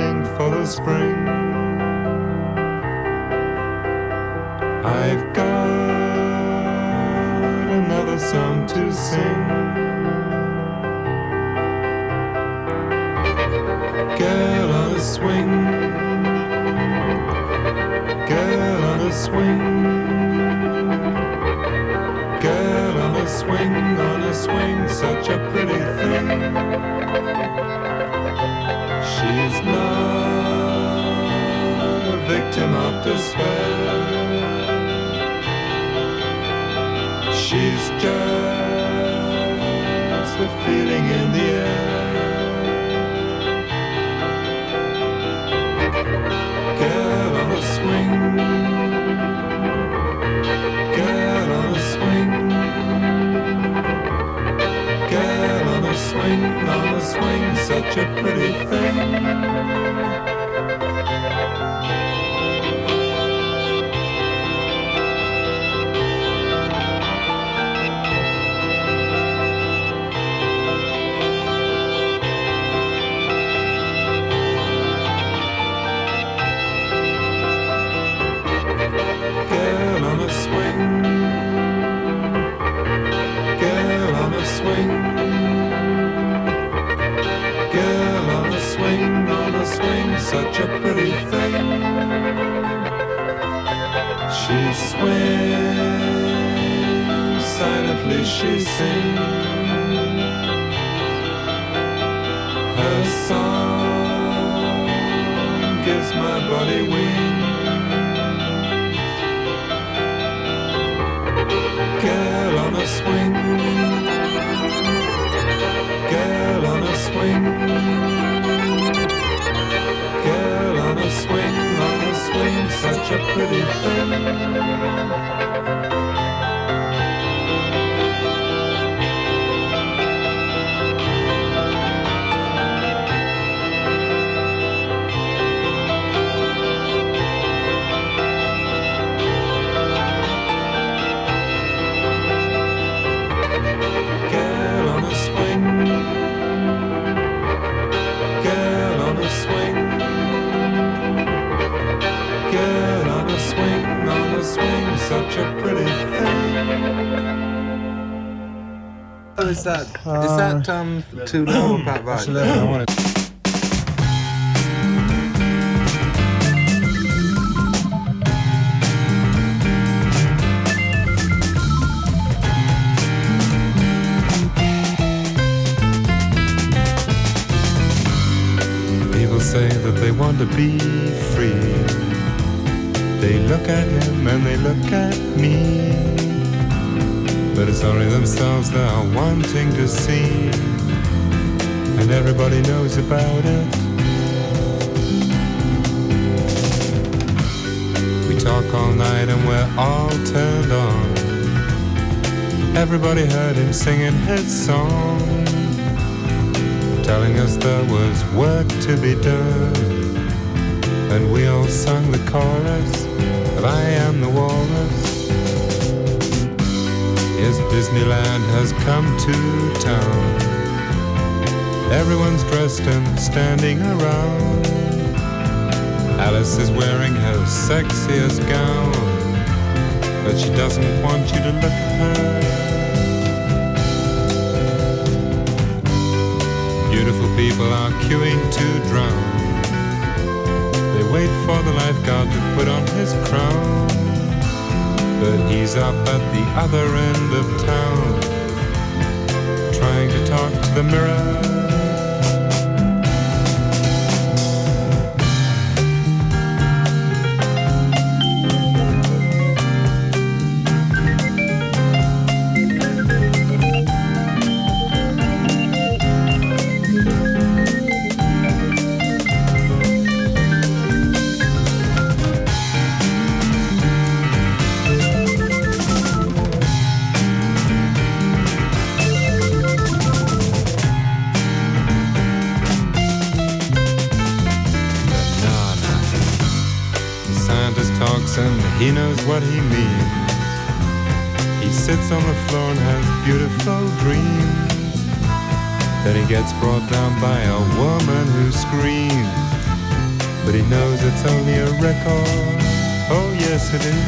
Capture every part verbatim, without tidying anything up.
waiting for the spring. I've got another song to sing. Girl on a swing, girl on a swing, girl on a swing, on a swing, such a pretty thing. She's not a victim of despair. She's just a feeling in the air. Girl on a swing, girl on a swing, girl on a swing, on a swing, such a pretty thing. Girl on a swing, girl on a swing, girl on a swing, on a swing, such a pretty thing. She swings, silently she sings. Her song gives my body wings. Girl on a swing, girl on a swing, girl on a swing, on a swing, such a pretty thing. Such a pretty thing. Oh, is that Uh, is that um too low about That's right? a little, I want it. People say that they want to be free. They look at him and they look at me, but it's only themselves they are wanting to see, and everybody knows about it. We talk all night and we're all turned on. Everybody heard him singing his song, telling us there was work to be done. And we all sung the chorus of I Am the Walrus. Yes, Disneyland has come to town. Everyone's dressed and standing around. Alice is wearing her sexiest gown, but she doesn't want you to look at her. Beautiful people are queuing to drown. They wait for the lifeguard to put on his crown, but he's up at the other end of town, trying to talk to the mirror. And he knows what he means. He sits on the floor and has beautiful dreams. Then he gets brought down by a woman who screams, but he knows it's only a record. Oh yes it is.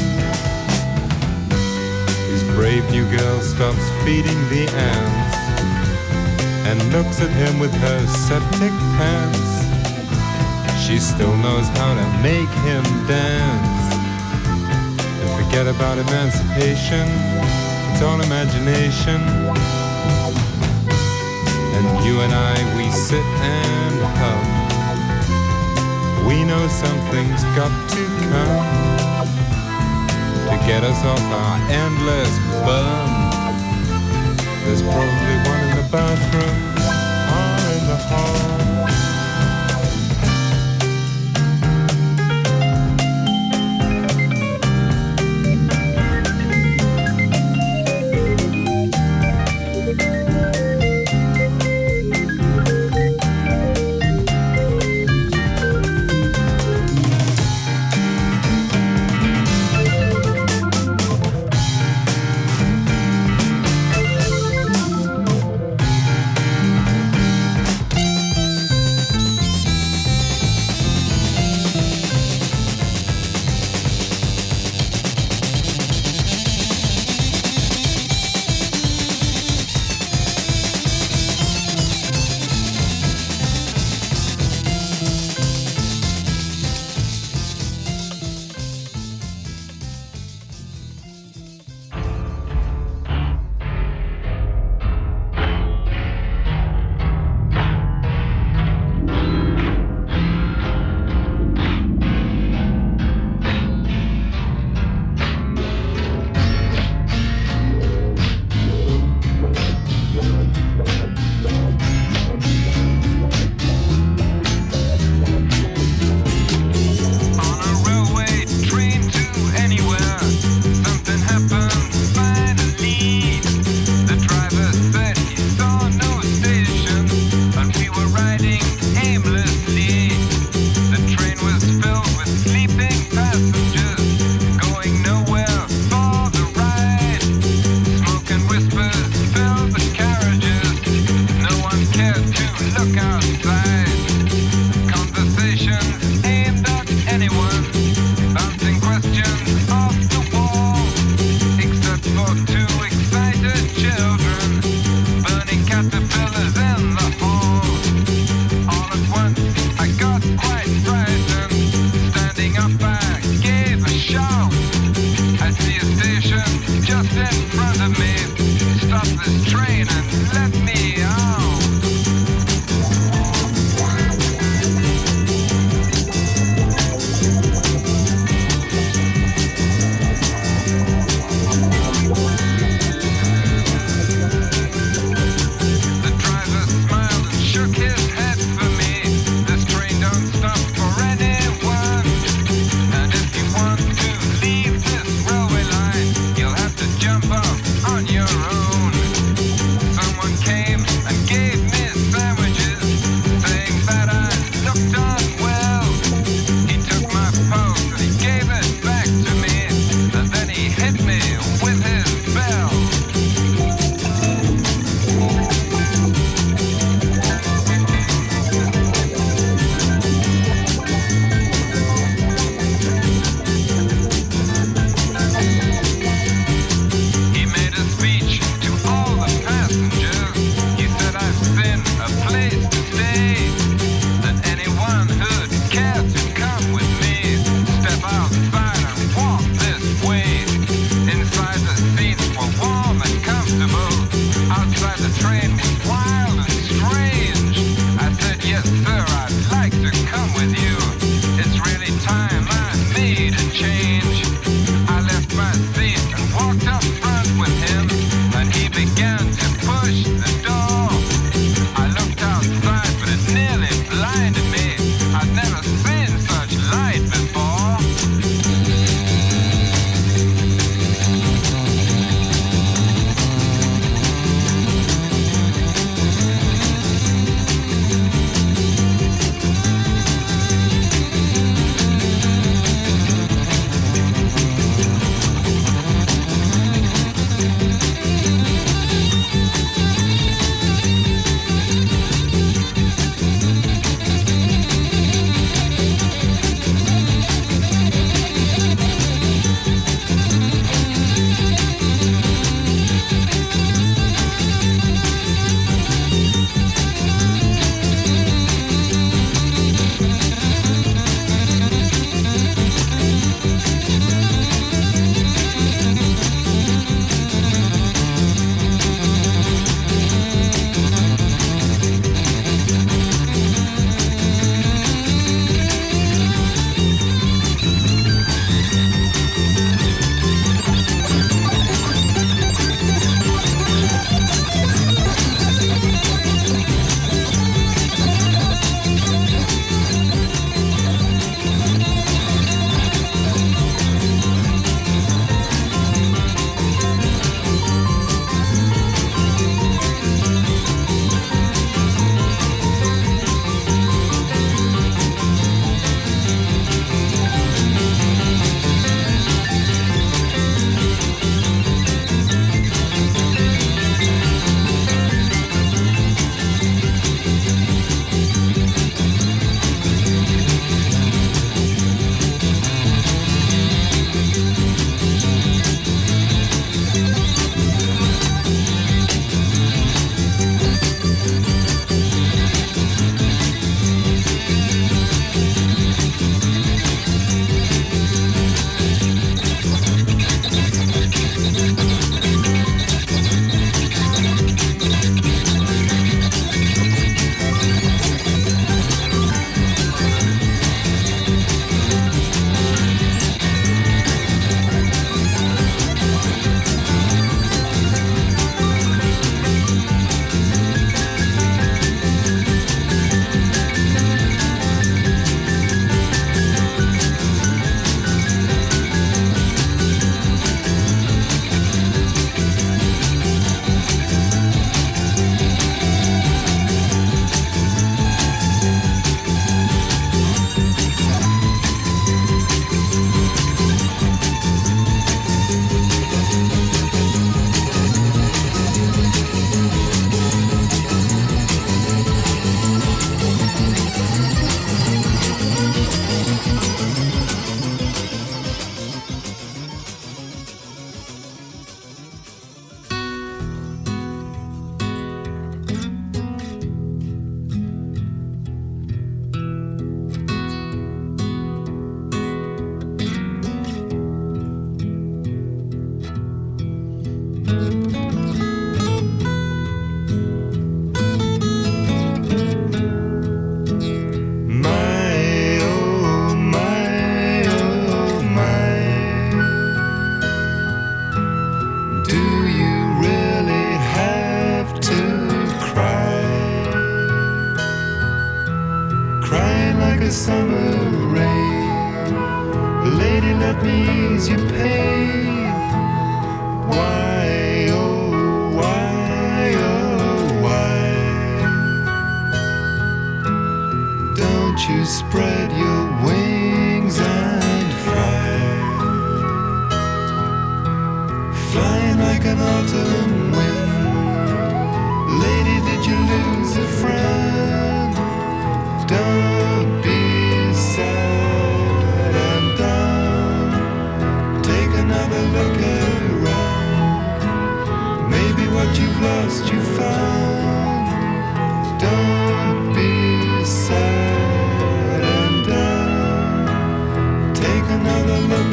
His brave new girl stops feeding the ants and looks at him with her septic pants. She still knows how to make him dance. And forget about emancipation, it's all imagination. And you and I, we sit and hum. We know something's got to come to get us off our endless bum. There's probably one in the bathroom or in the hall. summer rain. Lady, let me ease your pain. Why, oh, why, oh, why don't you spread your wings and fly? Flying like an autumn wind. Lady, did you lose a friend? Don't be sad and down. Take another look around. Maybe what you've lost you found. Don't be sad and down. Take another look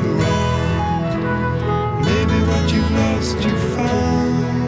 around. Maybe what you've lost you found.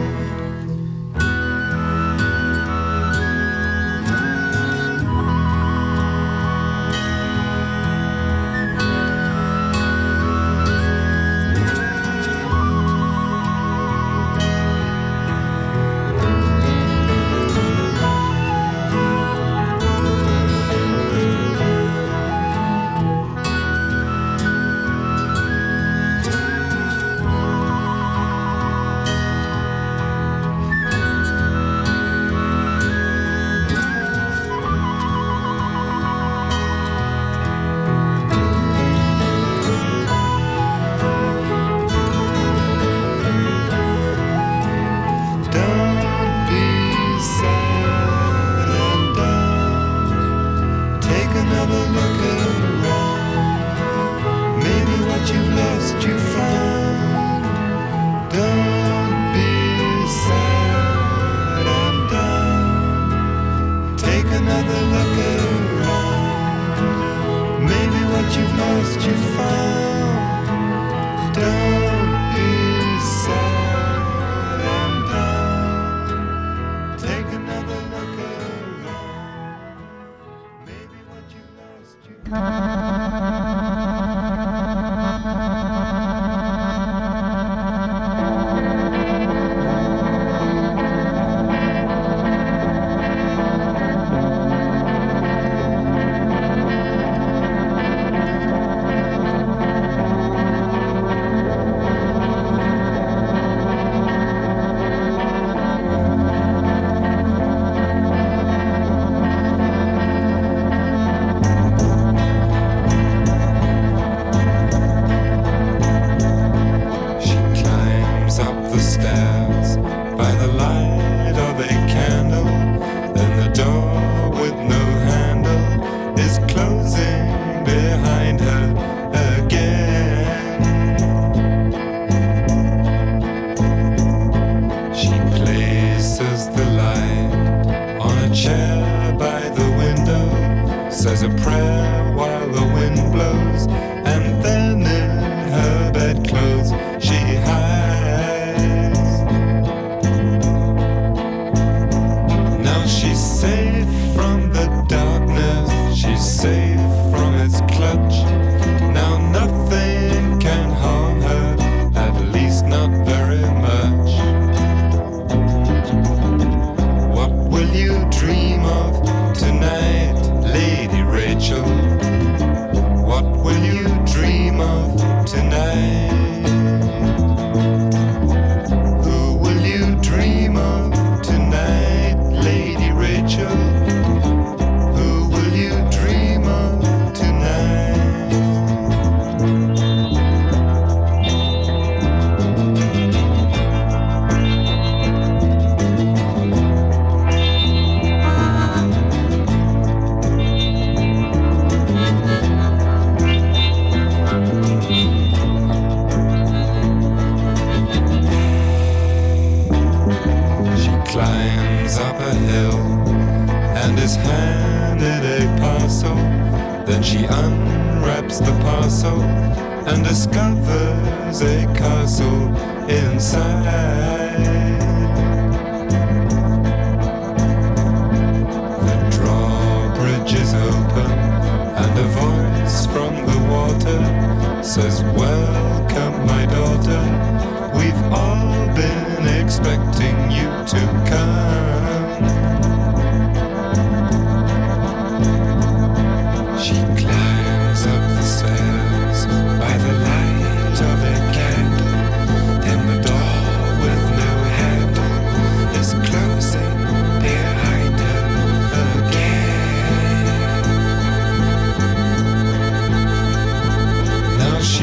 Says, welcome my daughter, we've all been expecting you to come.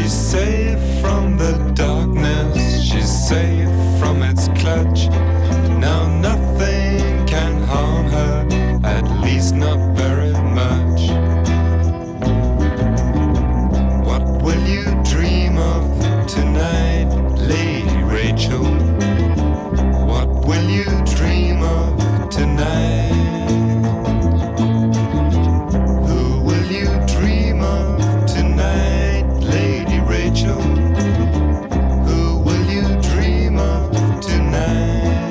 She's safe from the darkness, she's safe from its clutch. Now nothing can harm her, at least not very much. What will you dream of tonight, Lady Rachel? What will you dream of tonight? Who will you dream of tonight, Lady Rachel? Who will you dream of tonight?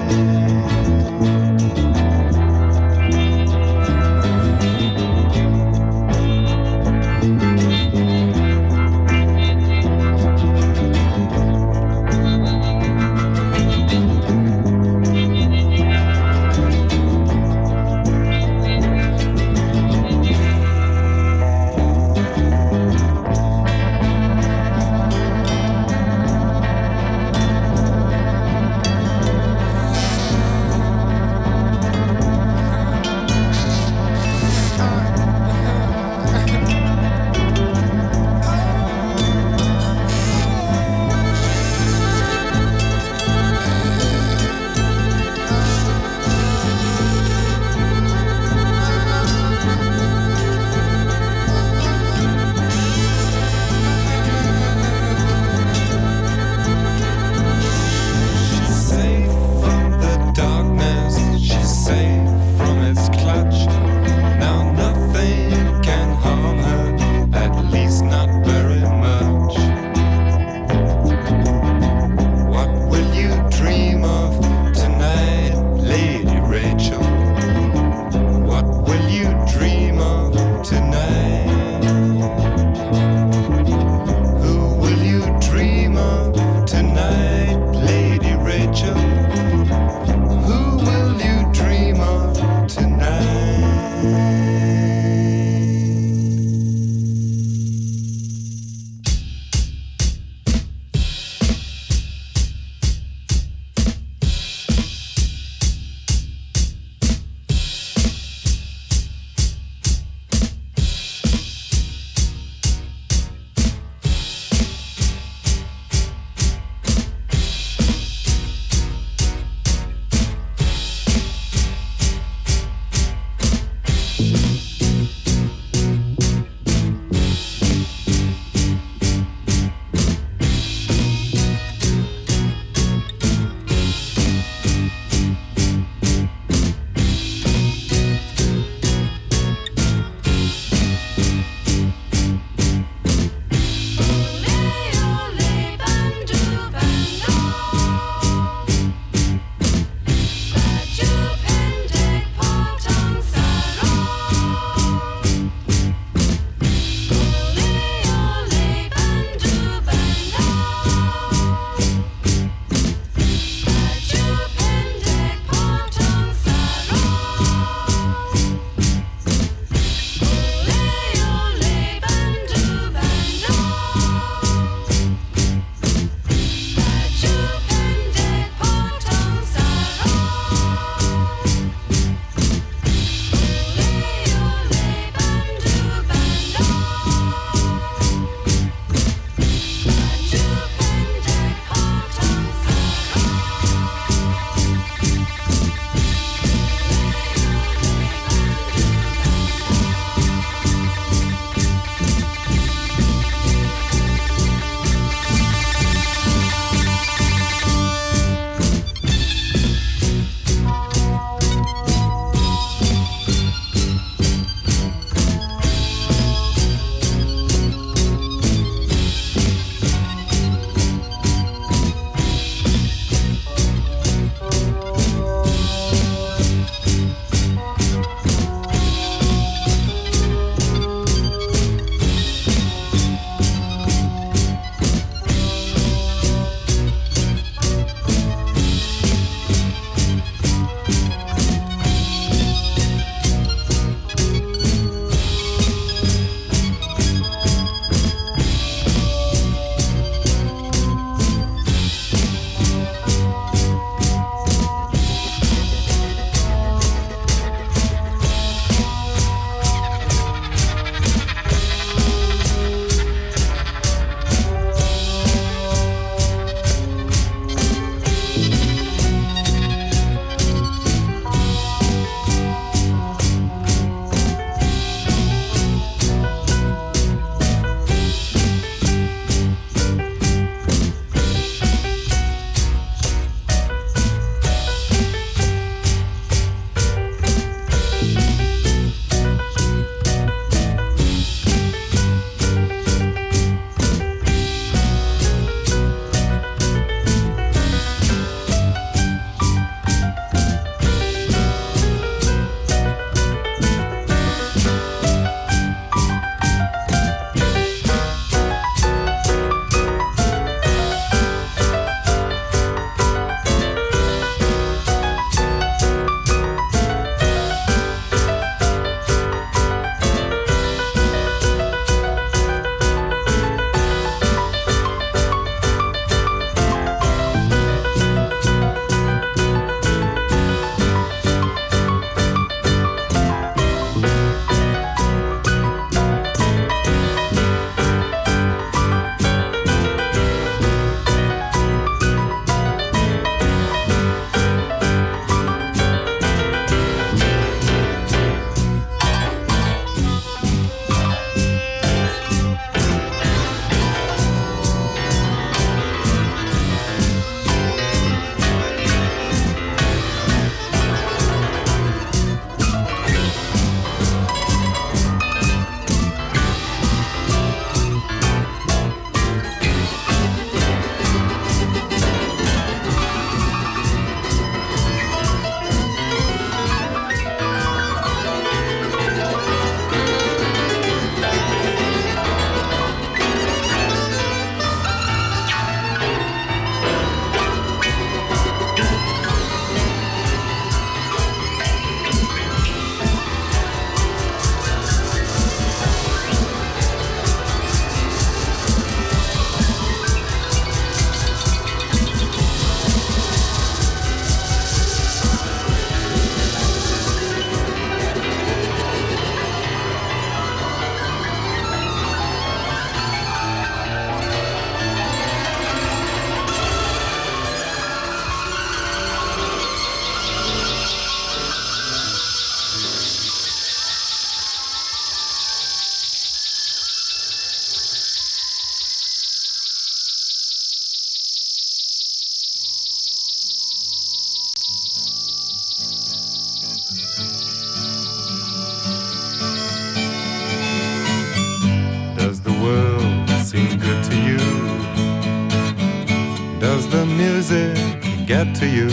music get to you?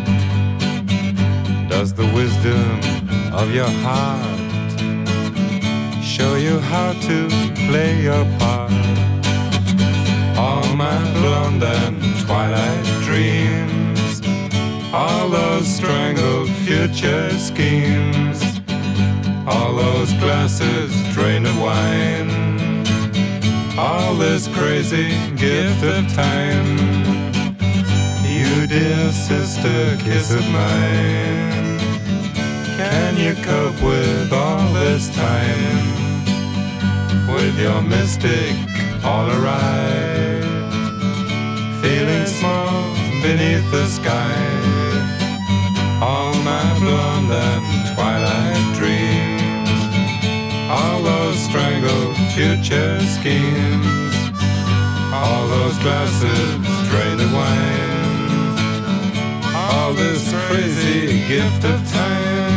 Does the wisdom of your heart show you how to play your part? All my blonde and twilight dreams, all those strangled future schemes, all those glasses drained of wine, all this crazy gift of time. You dear sister, kiss of mine, can you cope with all this time? With your mystic all awry, feeling small beneath the sky. All my blonde and twilight dreams, all those strangled future schemes, all those glasses drained of wine, all this crazy gift of time.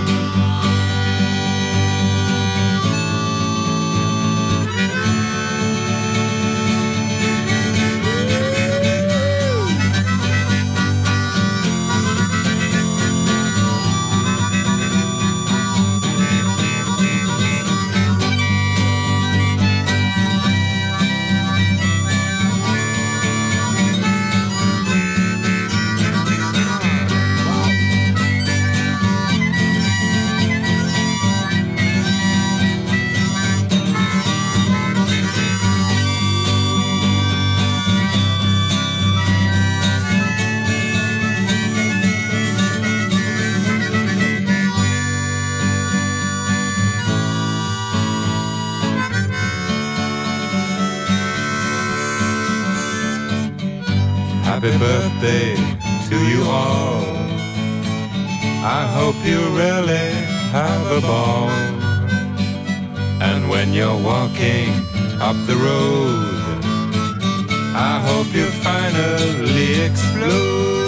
Happy birthday to you all. I hope you really have a ball. And when you're walking up the road, I hope you finally explode.